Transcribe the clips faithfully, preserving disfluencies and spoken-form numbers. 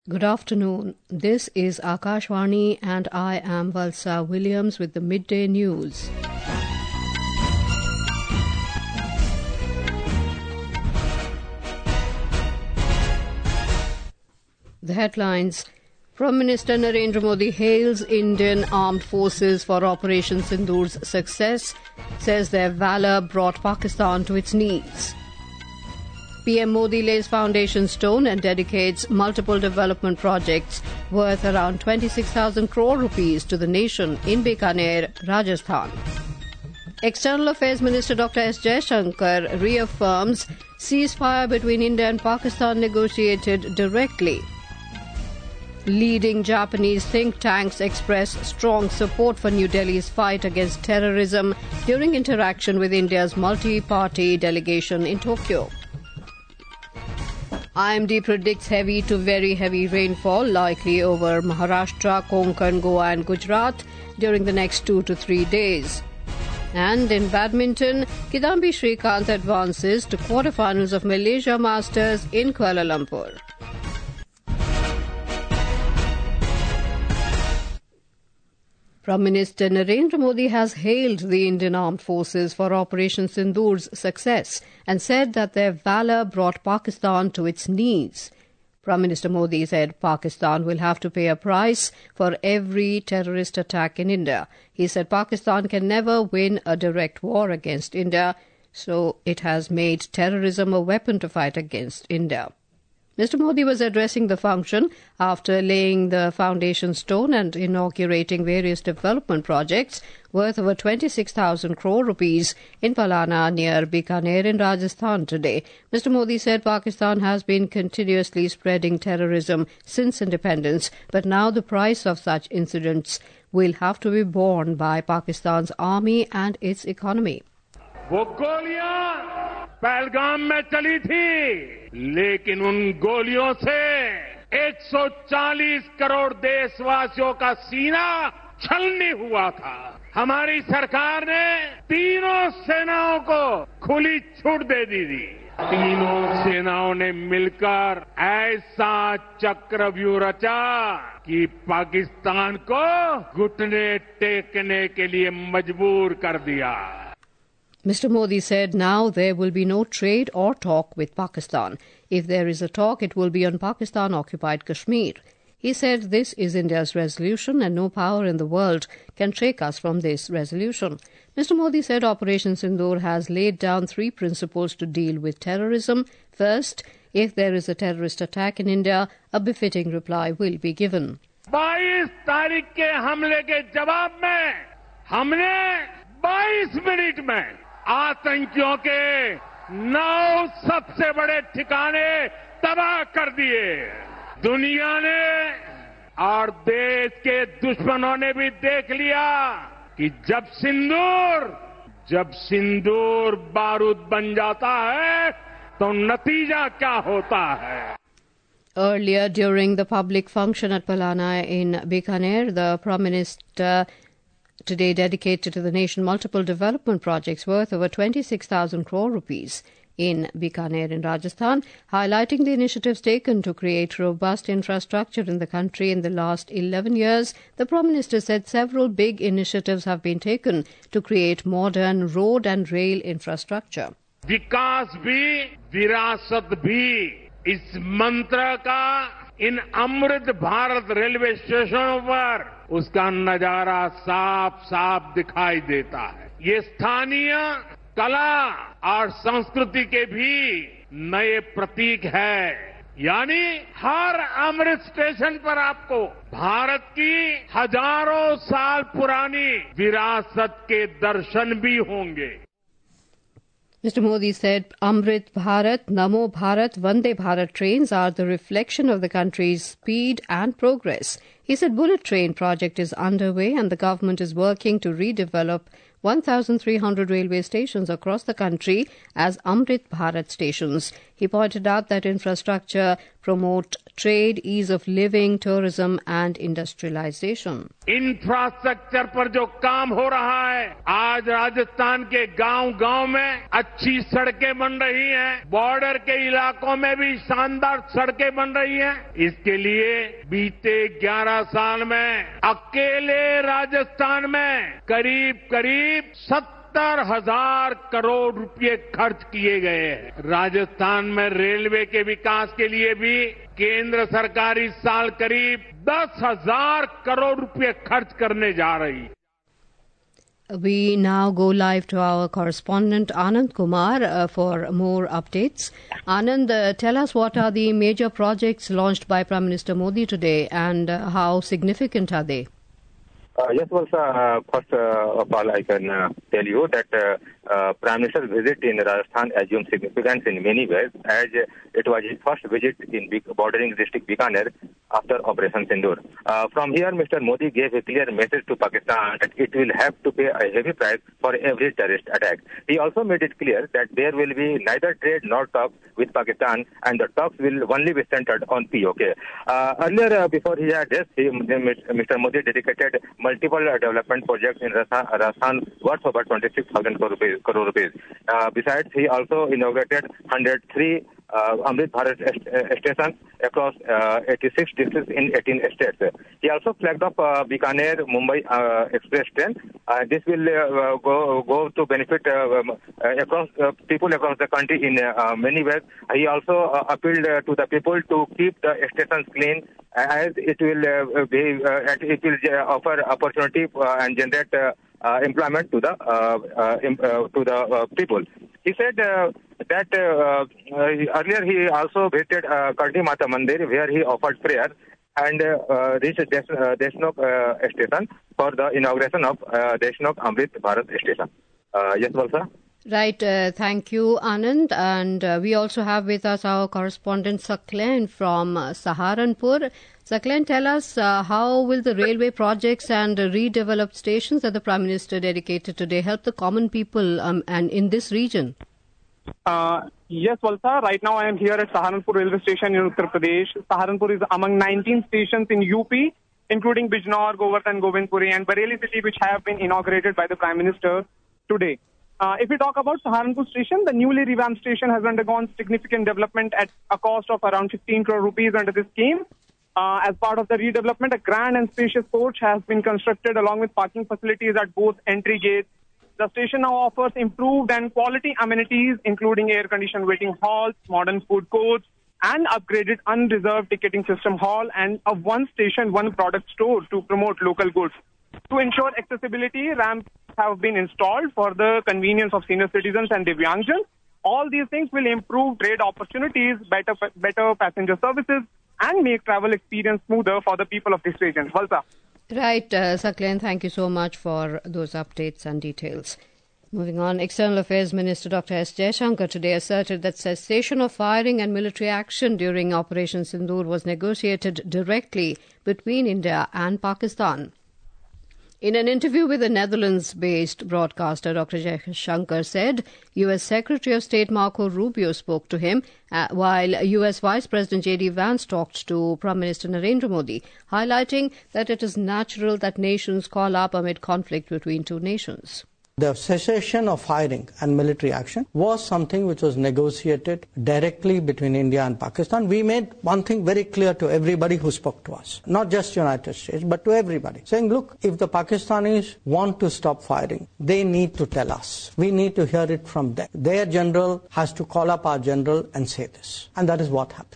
Good afternoon. This is Akashvani and I am Valsa Williams with the midday news. The headlines. Prime Minister Narendra Modi hails Indian Armed Forces for Operation Sindoor's success, says their valour brought Pakistan to its knees. P M Modi lays foundation stone and dedicates multiple development projects worth around twenty-six thousand crore rupees to the nation in Bikaner, Rajasthan. External Affairs Minister Doctor S Jaishankar reaffirms ceasefire between India and Pakistan negotiated directly. Leading Japanese think tanks express strong support for New Delhi's fight against terrorism during interaction with India's multi-party delegation in Tokyo. I M D predicts heavy to very heavy rainfall likely over Maharashtra, Konkan, Goa and Gujarat during the next two to three days. And in badminton, Kidambi Srikanth advances to quarterfinals of Malaysia Masters in Kuala Lumpur. Prime Minister Narendra Modi has hailed the Indian Armed Forces for Operation Sindoor's success and said that their valour brought Pakistan to its knees. Prime Minister Modi said Pakistan will have to pay a price for every terrorist attack in India. He said Pakistan can never win a direct war against India, so it has made terrorism a weapon to fight against India. Mister Modi was addressing the function after laying the foundation stone and inaugurating various development projects worth over twenty-six thousand crore rupees in Palana near Bikaner in Rajasthan today. Mister Modi said Pakistan has been continuously spreading terrorism since independence, but now the price of such incidents will have to be borne by Pakistan's army and its economy. वो गोलियां पहलगाम में चली थी, लेकिन उन गोलियों से एक सौ चालीस करोड़ देशवासियों का सीना छलनी हुआ था। हमारी सरकार ने तीनों सेनाओं को खुली छूट दे दी थी। तीनों सेनाओं ने मिलकर ऐसा चक्रव्यूह रचा कि पाकिस्तान को घुटने टेकने के लिए मजबूर कर दिया। Mister Modi said now there will be no trade or talk with Pakistan. If there is a talk, it will be on Pakistan-occupied Kashmir. He said this is India's resolution and no power in the world can shake us from this resolution. Mister Modi said Operation Sindoor has laid down three principles to deal with terrorism. First, if there is a terrorist attack in India, a befitting reply will be given. बाईस तारीख के हमले के जवाब में हमने बाईस minute में आतंकियों के नौ सबसे बड़े ठिकाने तबाह कर दिए। दुनिया ने और देश के दुश्मनों ने भी देख लिया कि जब सिंदूर जब सिंदूर बारूद बन जाता है तो नतीजा क्या होता है। Earlier, during the public function at Palana in Bikaner, the Prime Minister today dedicated to the nation multiple development projects worth over twenty-six thousand crore rupees in Bikaner in Rajasthan, highlighting the initiatives taken to create robust infrastructure in the country in the last eleven years. The Prime Minister said several big initiatives have been taken to create modern road and rail infrastructure. विकास भी विरासत भी इस मंत्र का इन Amrit Bharat railway स्टेशनों पर उसका नजारा साफ साफ दिखाई देता है। ये स्थानीय कला और संस्कृति के भी नए प्रतीक है। यानी हर अमृत स्टेशन पर आपको भारत की हजारों साल पुरानी विरासत के दर्शन भी होंगे। Mister Modi said Amrit Bharat, Namo Bharat, Vande Bharat trains are the reflection of the country's speed and progress. He said bullet train project is underway and the government is working to redevelop one thousand three hundred railway stations across the country as Amrit Bharat stations. He pointed out that infrastructure promote trade, ease of living, tourism and industrialization. Infrastructure पर जो काम हो रहा है, आज राजस्थान के गांव-गांव में अच्छी सड़कें बन रही हैं, बॉर्डर के इलाकों में भी शानदार सड़कें बन रही हैं। इसके लिए बीते ग्यारह साल में अकेले राजस्थान में करीब करीब सत्तर हजार करोड़ रुपए खर्च किए गए हैं। राजस्थान में रेलवे के विकास के लिए भी केंद्र सरकार इस साल करीब दस हजार करोड़ रुपए खर्च करने जा रही है। We now go live to our correspondent Anand Kumar uh, for more updates. Anand, uh, tell us what are the major projects launched by Prime Minister Modi today and uh, how significant are they? Uh, yes, Valsa, uh, first uh, of all, I can uh, tell you that uh, uh, Prime Minister's visit in Rajasthan assumes significance in many ways, as uh, it was his first visit in big bordering district Bikaner after Operation Sindoor. Uh, from here, Mister Modi gave a clear message to Pakistan that it will have to pay a heavy price for every terrorist attack. He also made it clear that there will be neither trade nor talks with Pakistan, and the talks will only be centered on P O K. Uh, earlier, uh, before his address, he, Mister Modi dedicated multiple uh, development projects in Rajasthan worth over twenty-six thousand crore rupees. Uh, besides, he also inaugurated one hundred three uh, Amrit Bharat est- stations across uh, eighty-six districts in eighteen states. He also flagged off uh, Bikaner Mumbai uh, express train. Uh, this will uh, go go to benefit uh, um, uh, across uh, people across the country in uh, many ways. He also uh, appealed uh, to the people to keep the stations clean, as it will uh, be uh, it will uh, offer opportunity uh, and generate uh, uh, employment to the uh, uh, uh, to the uh, people. He said uh, that uh, uh, earlier he also visited uh, Karni Mata Mandir, where he offered prayer, and uh, reached Des- uh, Deshnok uh, station for the inauguration of uh, Deshnok Amrit Bharat station. Uh, yes, Valsa? Right, uh, thank you, Anand. And uh, we also have with us our correspondent Saklen from uh, Saharanpur. Saklen, tell us uh, how will the railway projects and uh, redeveloped stations that the Prime Minister dedicated today help the common people um, and in this region? Uh, yes, Valsa. Right now I am here at Saharanpur railway station in Uttar Pradesh. Saharanpur is among nineteen stations in U P, including Bijnor, Govardhan, Govindpuri and Bareilly city, which have been inaugurated by the Prime Minister today. Uh, if we talk about Saharanpur station, the newly revamped station has undergone significant development at a cost of around fifteen crore rupees under this scheme. Uh, as part of the redevelopment, a grand and spacious porch has been constructed along with parking facilities at both entry gates. The station now offers improved and quality amenities, including air-conditioned waiting halls, modern food courts, and upgraded unreserved ticketing system hall, and a one station, one product store to promote local goods. To ensure accessibility, ramps have been installed for the convenience of senior citizens and Divyangjans. All these things will improve trade opportunities, better better passenger services, and make travel experience smoother for the people of this region. Valsa. Right, uh, Saklen, thank you so much for those updates and details. Moving on, External Affairs Minister Doctor S. Jaishankar today asserted that cessation of firing and military action during Operation Sindoor was negotiated directly between India and Pakistan. In an interview with a Netherlands-based broadcaster, Doctor Jaishankar said U S Secretary of State Marco Rubio spoke to him, uh, while U S Vice President J D Vance talked to Prime Minister Narendra Modi, highlighting that it is natural that nations call up amid conflict between two nations. The cessation of firing and military action was something which was negotiated directly between India and Pakistan. We made one thing very clear to everybody who spoke to us, not just United States, but to everybody, saying, look, if the Pakistanis want to stop firing, they need to tell us. We need to hear it from them. Their general has to call up our general and say this. And that is what happened.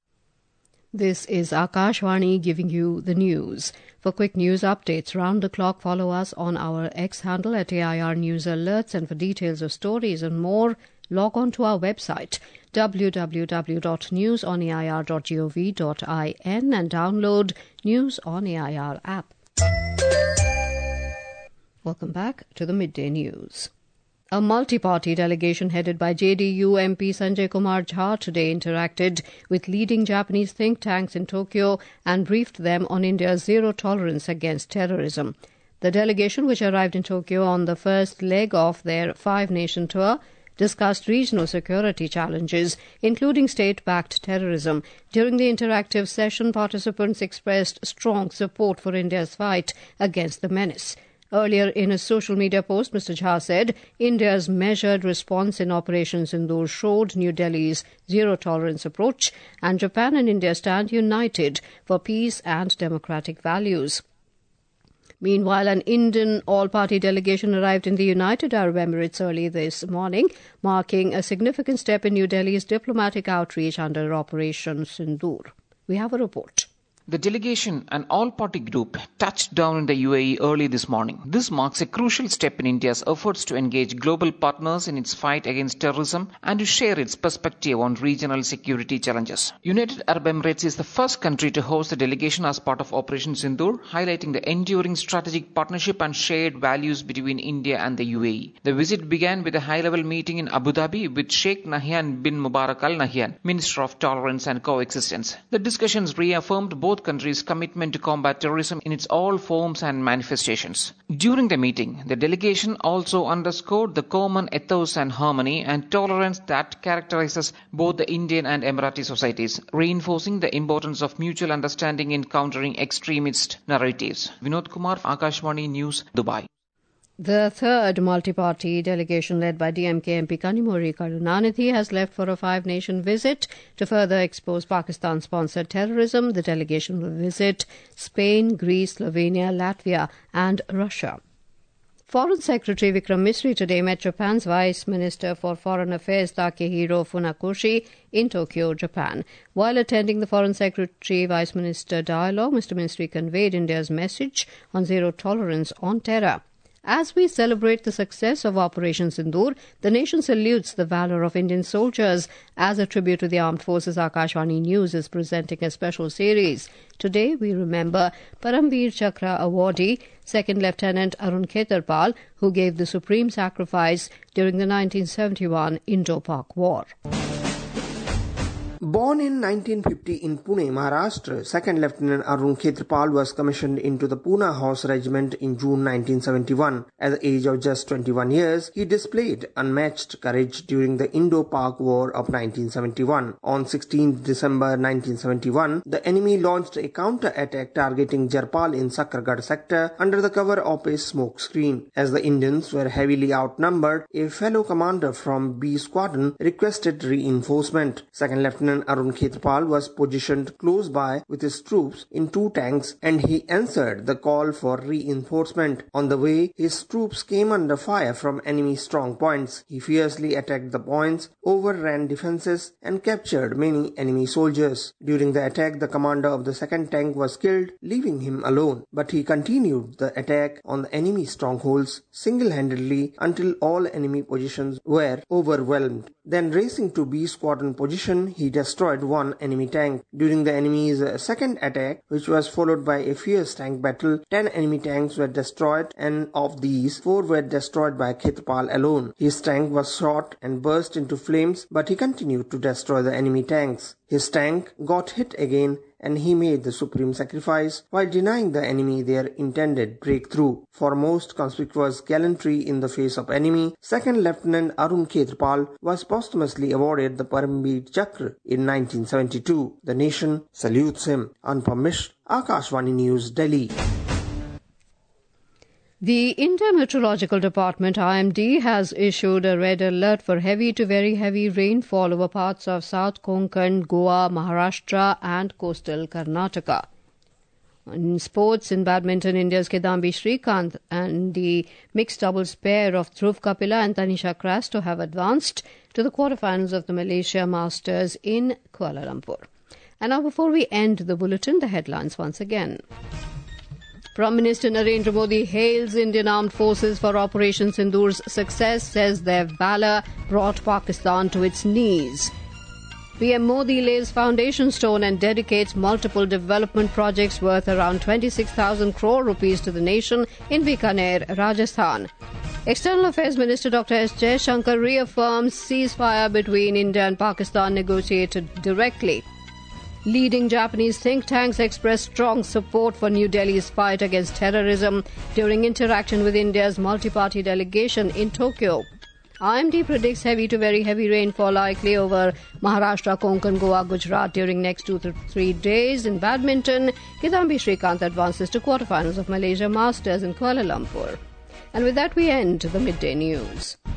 This is Akashvani giving you the news. For quick news updates round the clock, follow us on our X handle at A I R News Alerts, and for details of stories and more, log on to our website w w w dot news on a i r dot gov dot in and download News on A I R app. Welcome back to the Midday News. A multi-party delegation headed by J D U M P Sanjay Kumar Jha today interacted with leading Japanese think tanks in Tokyo and briefed them on India's zero tolerance against terrorism. The delegation, which arrived in Tokyo on the first leg of their five-nation tour, discussed regional security challenges, including state-backed terrorism. During the interactive session, participants expressed strong support for India's fight against the menace. Earlier in a social media post, Mister Jha said India's measured response in Operation Sindoor showed New Delhi's zero-tolerance approach, and Japan and India stand united for peace and democratic values. Meanwhile, an Indian all-party delegation arrived in the United Arab Emirates early this morning, marking a significant step in New Delhi's diplomatic outreach under Operation Sindoor. We have a report. The delegation, an all-party group, touched down in the U A E early this morning. This marks a crucial step in India's efforts to engage global partners in its fight against terrorism and to share its perspective on regional security challenges. United Arab Emirates is the first country to host a delegation as part of Operation Sindoor, highlighting the enduring strategic partnership and shared values between India and the U A E. The visit began with a high-level meeting in Abu Dhabi with Sheikh Nahyan bin Mubarak Al Nahyan, Minister of Tolerance and Coexistence. The discussions reaffirmed both countries' commitment to combat terrorism in its all forms and manifestations. During the meeting, the delegation also underscored the common ethos and harmony and tolerance that characterizes both the Indian and Emirati societies, reinforcing the importance of mutual understanding in countering extremist narratives. Vinod Kumar, Akashvani News, Dubai. The third multi-party delegation led by D M K M P Kanimozhi Karunanidhi has left for a five-nation visit to further expose Pakistan-sponsored terrorism. The delegation will visit Spain, Greece, Slovenia, Latvia and Russia. Foreign Secretary Vikram Misri today met Japan's Vice Minister for Foreign Affairs Takehiro Funakoshi in Tokyo, Japan. While attending the Foreign Secretary-Vice Minister dialogue, Mister Misri conveyed India's message on zero tolerance on terror. As we celebrate the success of Operation Sindoor, the nation salutes the valour of Indian soldiers. As a tribute to the armed forces, Akashvani News is presenting a special series. Today we remember Paramveer Chakra awardee, Second Lieutenant Arun Khetarpal, who gave the supreme sacrifice during the nineteen seventy-one Indo-Pak War. Born in nineteen fifty in Pune, Maharashtra, Second Lieutenant Arun Khetarpal was commissioned into the Pune Horse Regiment in June nineteen seventy-one. At the age of just twenty-one years, he displayed unmatched courage during the Indo-Pak War of nineteen seventy-one. On sixteenth December nineteen seventy-one, the enemy launched a counter-attack targeting Jarpal in Sakargarh sector under the cover of a smoke screen. As the Indians were heavily outnumbered, a fellow commander from B Squadron requested reinforcement. Second Lieutenant Arun Khetarpal was positioned close by with his troops in two tanks and he answered the call for reinforcement. On the way, his troops came under fire from enemy strong points. He fiercely attacked the points, overran defenses and captured many enemy soldiers. During the attack, the commander of the second tank was killed, leaving him alone. But he continued the attack on the enemy strongholds single-handedly until all enemy positions were overwhelmed. Then racing to B Squadron position, he destroyed one enemy tank. During the enemy's second attack, which was followed by a fierce tank battle, ten enemy tanks were destroyed and of these, four were destroyed by Khetarpal alone. His tank was shot and burst into flames, but he continued to destroy the enemy tanks. His tank got hit again and he made the supreme sacrifice while denying the enemy their intended breakthrough. For most conspicuous gallantry in the face of enemy, Second Lieutenant Arun Khetarpal was posthumously awarded the Paramveer Chakra in nineteen seventy-two. The nation salutes him. Anupam Mishra, Akashvani News, Delhi. The India Meteorological Department I M D has issued a red alert for heavy to very heavy rainfall over parts of South Konkan, Goa, Maharashtra and coastal Karnataka. In sports, in badminton, India's Kidambi Srikanth and the mixed doubles pair of Dhruv Kapila and Tanisha Crasto have advanced to the quarterfinals of the Malaysia Masters in Kuala Lumpur. And now, before we end the bulletin, the headlines once again. Prime Minister Narendra Modi hails Indian Armed Forces for Operation Sindoor's success, says their valour brought Pakistan to its knees. P M Modi lays foundation stone and dedicates multiple development projects worth around twenty-six thousand crore rupees to the nation in Bikaner, Rajasthan. External Affairs Minister Doctor S Jaishankar reaffirms ceasefire between India and Pakistan negotiated directly. Leading Japanese think tanks expressed strong support for New Delhi's fight against terrorism during interaction with India's multi-party delegation in Tokyo. I M D predicts heavy to very heavy rainfall likely over Maharashtra, Konkan, Goa, Gujarat during next two to three days. In badminton, Kidambi Srikanth advances to quarterfinals of Malaysia Masters in Kuala Lumpur. And with that, we end the midday news.